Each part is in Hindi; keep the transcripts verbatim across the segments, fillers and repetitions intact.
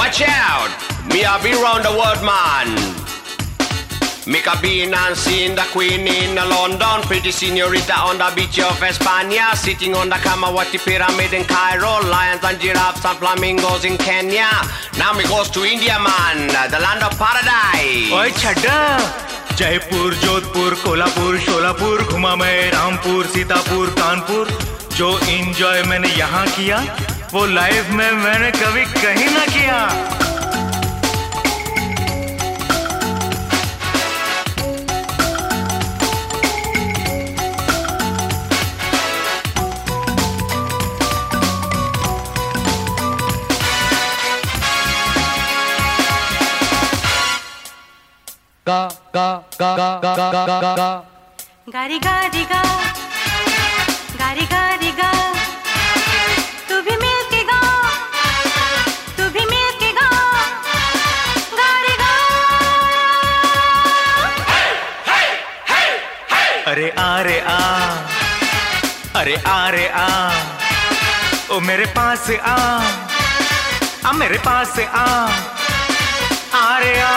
watch out. Me a be round the world, man. Make a bean and seeing the queen in London. Pretty señorita on the beach of España. Sitting on the Kamawati pyramid in Cairo. Lions and giraffes and flamingos in Kenya. Now me goes to India, man. The land of paradise. ओए छड्डा जयपुर जोधपुर कोल्हापुर शोलापुर घुमा मैं रामपुर सीतापुर कानपुर। जो इंजॉय मैंने यहाँ किया वो लाइफ में मैंने कभी कहीं ना किया। गा गा गा गा गा गा गा गा गा गारी गारी गा गारी गारी गा तू भी मिल के गा तू भी मिल के गा गारी गा। अरे आ रे आ अरे आ रे आ ओ मेरे पास आ आ मेरे पास आ आ रे आ।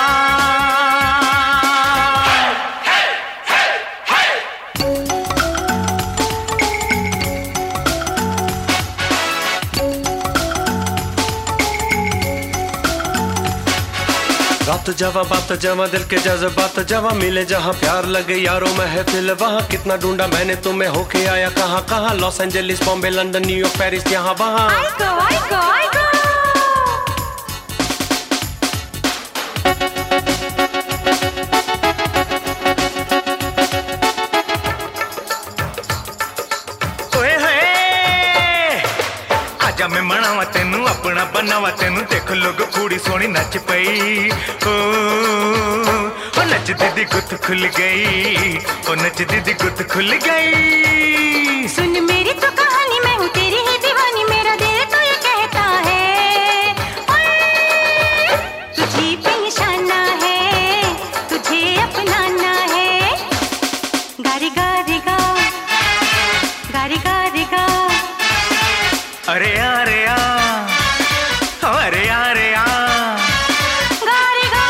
रात जवा बात जवा दिल के जज्बात जवा मिले जहाँ प्यार लगे यारों महफिल वहाँ कितना ढूंढा मैंने तुम्हें होके आया कहाँ कहाँ Los Angeles Bombay London New York Paris यहाँ वहाँ। आई गो आई गो आई गो ओए होए आजा मैं मनावा तेनू अपना बनावा तेनू देख लोग कुड़ी सोनी नच पई ओ ओ नच दीदी गुत खुल गई ओ नच दीदी गुत खुल गई। सुन मेरी तो कहानी मैं हूँ तेरी ही दीवानी मेरा दिल तो ये कहता है ओए तुझी पे निशाना है तुझे अपनाना है। गारी गारी गा गारी गारी गा अरे आ रे आ अरे आ रे आ गारी गा।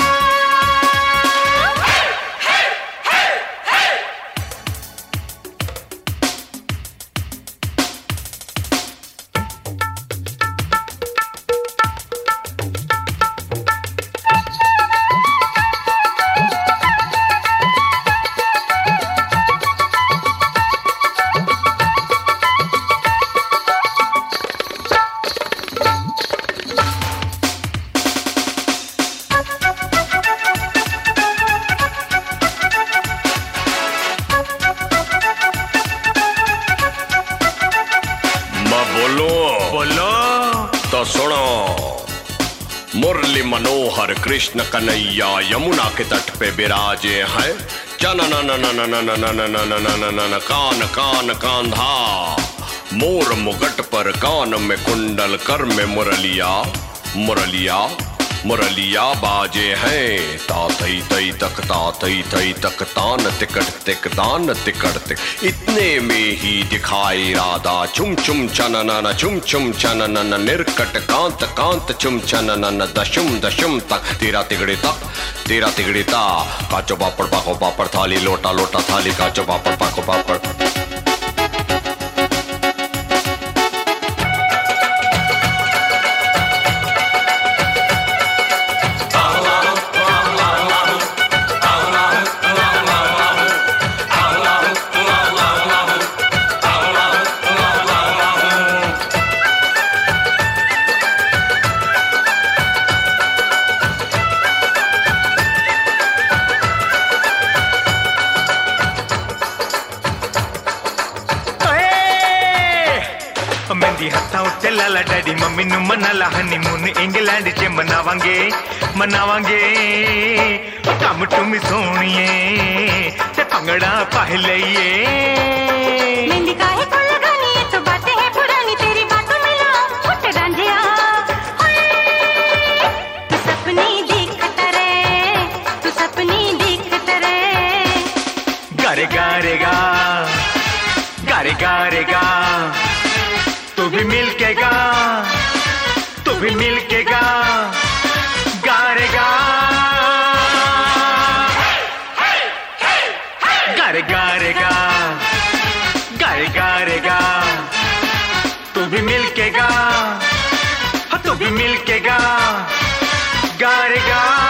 तो सुनो मुरली मनोहर कृष्ण कन्हैया यमुना के तट पे विराजे हैं जन न न न न न न न न न न न कान कान कांधा मोर मुगट पर कान में कुंडल कर में मुरलिया मुरलिया मुरलिया बाजे हैं तातई तई तक तातई तई तक तान तिकट तिक दान तिकट तिक इतने में ही दिखाई राधा चुम चुम चनन चुम चुम चनन निर्कट कांत कांत चुम चनन दशुम दशुम तक तेरा तिगड़े तक तेरा तिगड़े ता काचो पापड़ पाको पापड़ थाली लोटा लोटा थाली काचो पापड़ पाको पापड़। मेहंदी हत्था उत्ते लाला डैडी मम्मी नू मनाला हनीमून इंग्लैंड च मनावांगे मनावांगे कम टुमी सोहणीए ते भंगड़ा पाह लईए। मेहंदी काहे को लगानी है तो बातें हैं पुरानी तेरी बातों में ना उठ रांझिया तू सपनी दिखता रे तू सपनी दिखता रे। गारे गारे गा गारे गारे गा तू भी मिल के गा तू भी मिल के गा। गारे गारे गा गारे गारे गा तू भी मिल के गा, तू भी मिल के गा गारे गा।